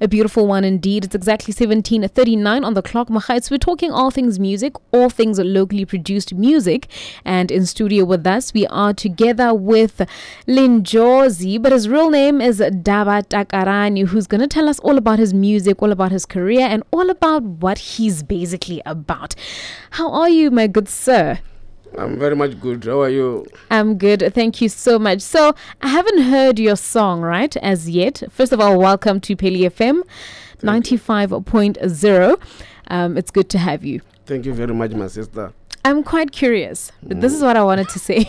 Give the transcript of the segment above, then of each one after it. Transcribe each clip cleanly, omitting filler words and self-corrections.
A beautiful one indeed. It's exactly 17:39 on the clock. Machaitz, we're talking all things music, all things locally produced music. And in studio with us, we are together with Linjozi, but his real name is Daba Takarani, who's going to tell us all about his music, all about his career, and all about what he's basically about. How are you, my good sir? I'm very much good. How are you? I'm good. Thank you so much. So, I haven't heard your song, right, as yet. First of all, welcome to Peli FM 95.0. It's good to have you. Thank you very much, my sister. I'm quite curious. This is what I wanted to say.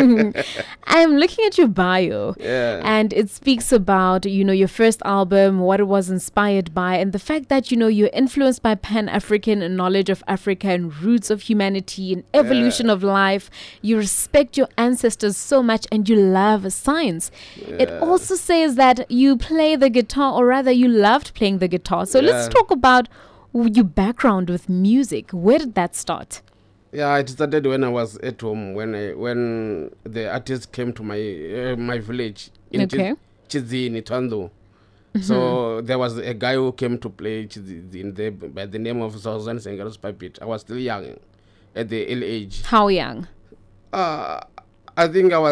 I'm looking at your bio, and it speaks about, your first album, what it was inspired by, and the fact that, you're influenced by Pan-African knowledge of Africa and roots of humanity and evolution of life. You respect your ancestors so much, and you love science. It also says that you play the guitar, or rather, you loved playing the guitar. So let's talk about your background with music. Where did that start? Yeah, it started when I was at home, when the artist came to my village in Chidzini, Twando. So there was a guy who came to play Chidzini there by the name of Zozan Sengaro's Puppet. I was still young, at the early age. How young? I think I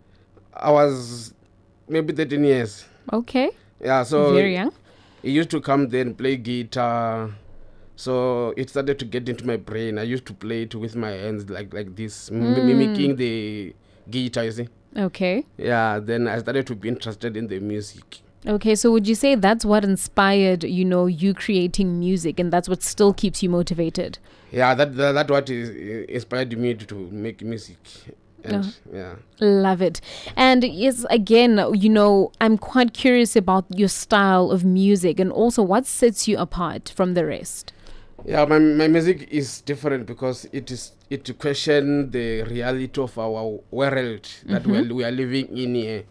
was maybe 13 years. Okay. Yeah, so very young. He used to come there and play guitar. So it started to get into my brain. I used to play it with my hands like this, mimicking the guitar, you see. Okay. Yeah, then I started to be interested in the music. Okay, so would you say that's what inspired, you creating music, and that's what still keeps you motivated? Yeah, that what inspired me to make music. And, Love it. And yes, again, I'm quite curious about your style of music and also what sets you apart from the rest. Yeah, my music is different because it questions the reality of our world that we are living in here.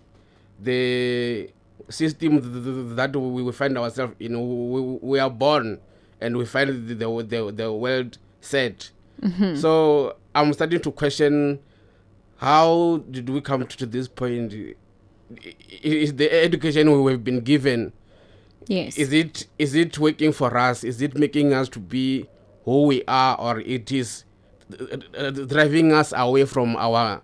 The system that we find ourselves in, we are born and we find the world set. So I'm starting to question, how did we come to this point? Is the education we have been given, yes, is it working for us? Is it making us to be who we are, or it is driving us away from our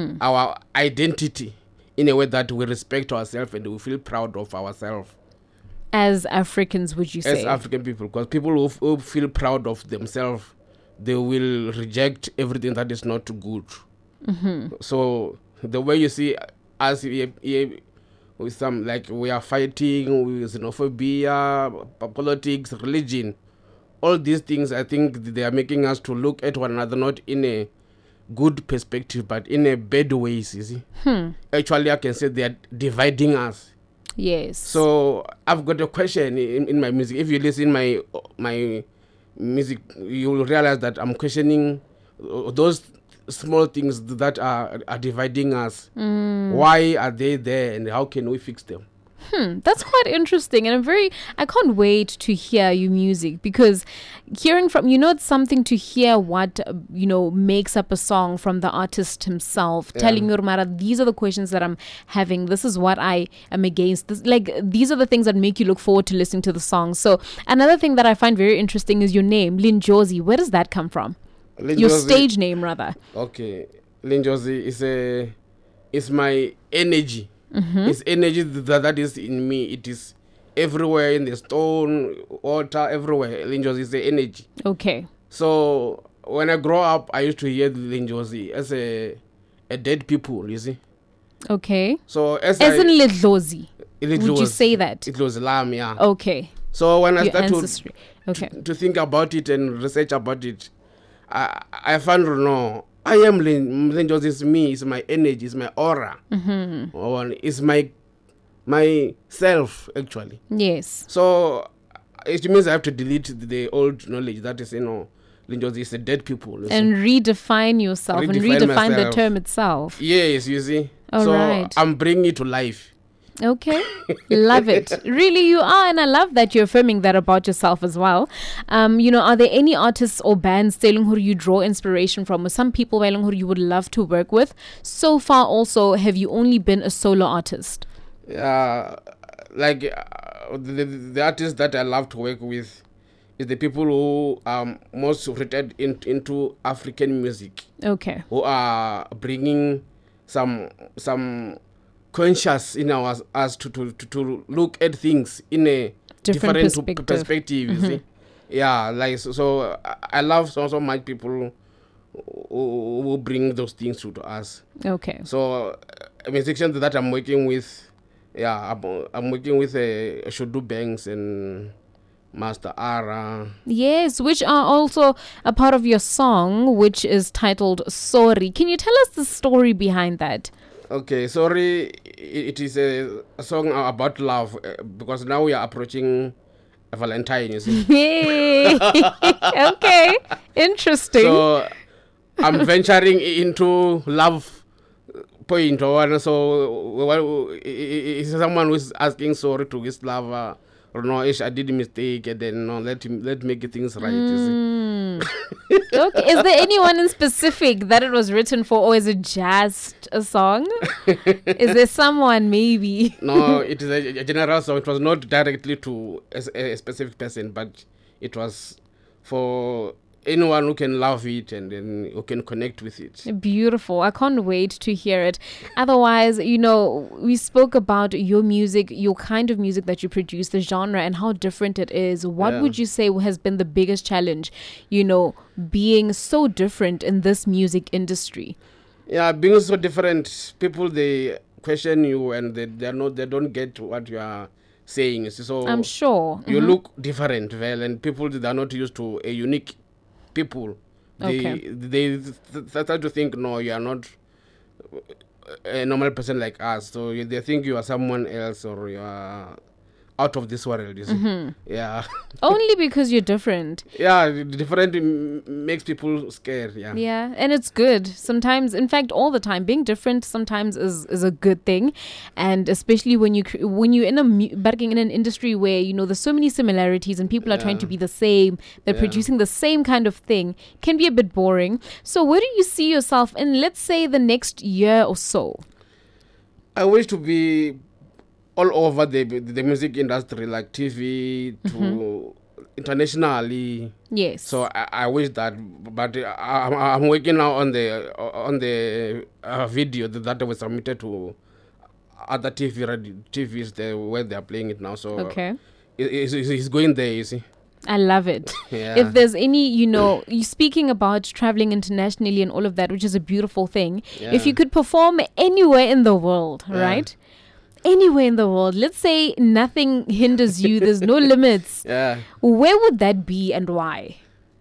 identity in a way that we respect ourselves and we feel proud of ourselves? As Africans, would you say? As African people, because people who feel proud of themselves, they will reject everything that is not good. So the way you see us with some, like, we are fighting with xenophobia, politics, religion, all these things, I think they are making us to look at one another not in a good perspective but in a bad way, you see. Actually, I can say they are dividing us. Yes. So I've got a question in my music. If you listen my music, you will realize that I'm questioning those small things that are dividing us. Why are they there, and how can we fix them? That's quite interesting, and I can't wait to hear your music, because hearing from, it's something to hear what, makes up a song from the artist himself, telling you, Mara, these are the questions that I'm having, this is what I am against, these are the things that make you look forward to listening to the song. So another thing that I find very interesting is your name, Linjozi. Where does that come from? Your stage name, rather. Okay, Linjozi is my energy. It's energy that is in me. It is everywhere, in the stone, water, everywhere. Linjozi is the energy. Okay. So when I grow up, I used to hear Linjozi as a dead people, you see. Okay. So as in Lidlozi. Would you say that? It was Lam, yeah. Okay. So when I started to think about it and research about it, I found, I am Linjozi. Is me, it's my energy, it's my aura. It's my self, actually. Yes. So it means I have to delete the old knowledge that is, Linjozi is a dead people. And redefine yourself and redefine the term itself. Yes, you see. Right. I'm bringing it to life. Okay. Love it. Really, you are. And I love that you're affirming that about yourself as well. Are there any artists or bands who you draw inspiration from, or some people who you would love to work with? So far also, have you only been a solo artist? Like the artists that I love to work with is the people who are most rooted into African music. Okay. Who are bringing some conscious in us to look at things in a different perspective. You see? Yeah, like so I love so much people who bring those things to us. Okay. So musicians that I'm working with, I'm working with Shodu Banks and Master Ara. Yes, which are also a part of your song, which is titled Sorry. Can you tell us the story behind that? Okay, Sorry, it is a song about love because now we are approaching Valentine, you see. Yay! Okay, interesting. So I'm venturing into love point or one. So is someone who's asking sorry to his lover. Or no, I did a mistake, and then no, let make things right. You see? Okay. Is there anyone in specific that it was written for, or is it just a song? Is there someone maybe? No, it is a general song. It was not directly to a specific person, but it was for anyone who can love it and then who can connect with it. Beautiful. I can't wait to hear it. Otherwise, we spoke about your music, your kind of music that you produce, the genre, and how different it is. What would you say has been the biggest challenge, being so different in this music industry? Yeah, being so different, people, they question you and they don't get what you are saying. So I'm sure. You look different, well, and people that are not used to a unique people, they start to think, no, you are not a normal person like us. So they think you are someone else or you are out of this world. You see? Yeah. Only because you're different. Yeah, different makes people scared. Yeah. Yeah, and it's good. Sometimes, in fact, all the time, being different sometimes is a good thing, and especially when you're in working in an industry where there's so many similarities and people are trying to be the same. They're producing the same kind of thing. Can be a bit boring. So, where do you see yourself in, let's say, the next year or so? I wish to be all over the music industry, like TV to internationally. Yes. So I wish that, but I'm working now on the video that was submitted to other TVs where they are playing it now. So it's going there. You see. I love it. Yeah. If there's any, you speaking about traveling internationally and all of that, which is a beautiful thing. Yeah. If you could perform anywhere in the world, right? Anywhere in the world, let's say nothing hinders you, there's no limits. Yeah. Where would that be and why?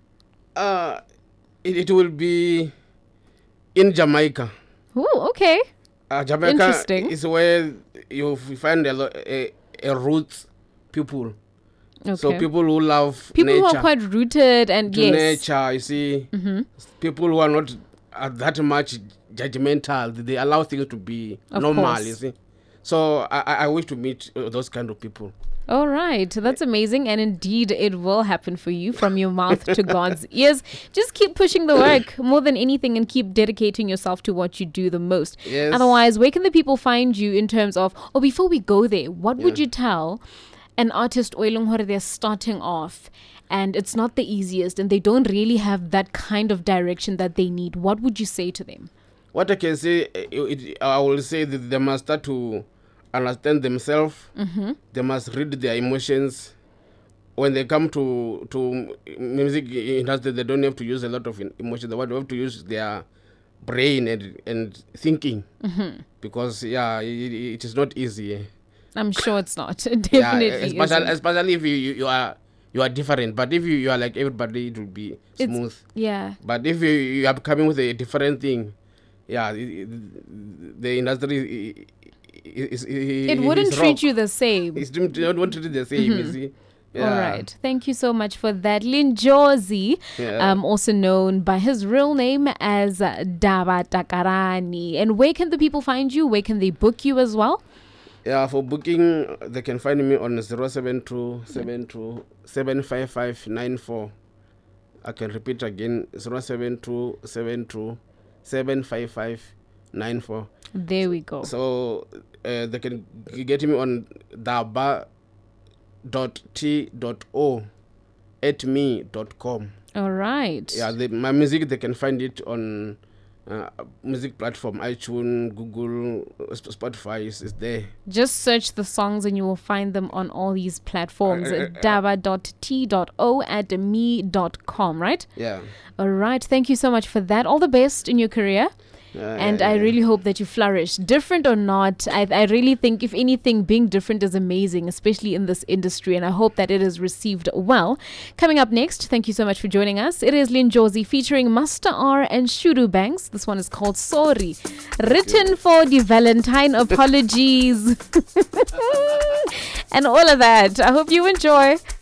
It will be in Jamaica. Oh, okay. Jamaica Interesting. is where you find a roots people. Okay. So people who love people nature. Who are quite rooted and to nature, you see. People who are not that much judgmental. They allow things to be normal, you see. So I wish to meet those kind of people. All right. That's amazing. And indeed, it will happen for you, from your mouth to God's ears. Just keep pushing the work more than anything and keep dedicating yourself to what you do the most. Yes. Otherwise, where can the people find you in terms of, before we go there, what would you tell an artist they're starting off and it's not the easiest and they don't really have that kind of direction that they need? What would you say to them? What I can say, I will say that they must start to understand themselves. They must read their emotions. When they come to music industry, they don't have to use a lot of emotions. They have to use their brain and thinking. Because, it is not easy. I'm sure it's not. Definitely especially if you are different. But if you are like everybody, it will be smooth. But if you are coming with a different thing, the industry it wouldn't treat you the same. It won't treat you the same, you see. Yeah. All right. Thank you so much for that. Linjozi, also known by his real name as Daba Takarani. And where can the people find you? Where can they book you as well? Yeah, for booking, they can find me on 072 72 755 94. I can repeat again, 072 72 755 94. There we go. So they can get me on Daba daba.t.o@me.com. All right. Yeah, my music, they can find it on music platform, iTunes, Google, Spotify is there. Just search the songs and you will find them on all these platforms. daba.t.o@me.com, right? Yeah. All right. Thank you so much for that. All the best in your career. And I really hope that you flourish. Different or not, I really think, if anything, being different is amazing, especially in this industry. And I hope that it is received well. Coming up next, thank you so much for joining us. It is Lynn Josie featuring Master R and Shudu Banks. This one is called Sorry. Written for the Valentine apologies. And all of that. I hope you enjoy.